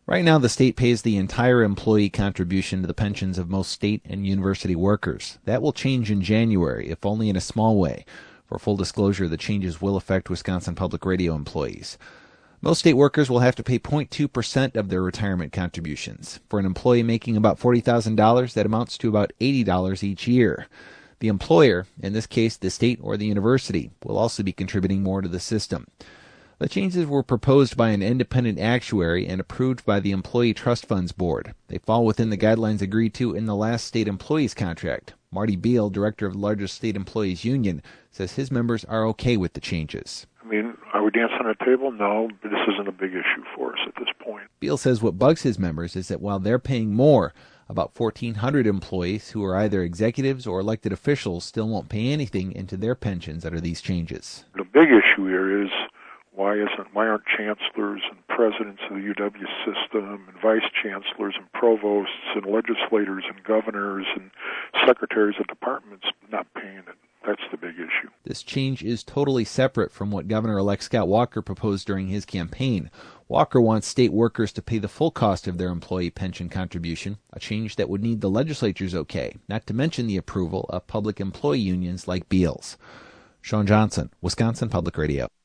Right now, the state pays the entire employee contribution to the pensions of most state and university workers. That will change in January, if only in a small way. For full disclosure, the changes will affect Wisconsin Public Radio employees. Most state workers will have to pay 0.2% of their retirement contributions. For an employee making about $40,000, that amounts to about $80 each year. The employer, in this case the state or the university, will also be contributing more to the system. The changes were proposed by an independent actuary and approved by the Employee Trust Funds Board. They fall within the guidelines agreed to in the last state employees contract. Marty Beal, director of the largest state employees union, says his members are okay with the changes. Are we dancing on a table? No, but this isn't a big issue for us at this point. Beal says what bugs his members is that while they're paying more, about 1,400 employees who are either executives or elected officials still won't pay anything into their pensions under these changes. The big issue here is why aren't chancellors and presidents of the UW system and vice chancellors and provosts and legislators and governors and secretaries of departments not paying it? That's the big issue. This change is totally separate from what Governor-elect Scott Walker proposed during his campaign. Walker wants state workers to pay the full cost of their employee pension contribution, a change that would need the legislature's okay, not to mention the approval of public employee unions like Beal's. Sean Johnson, Wisconsin Public Radio.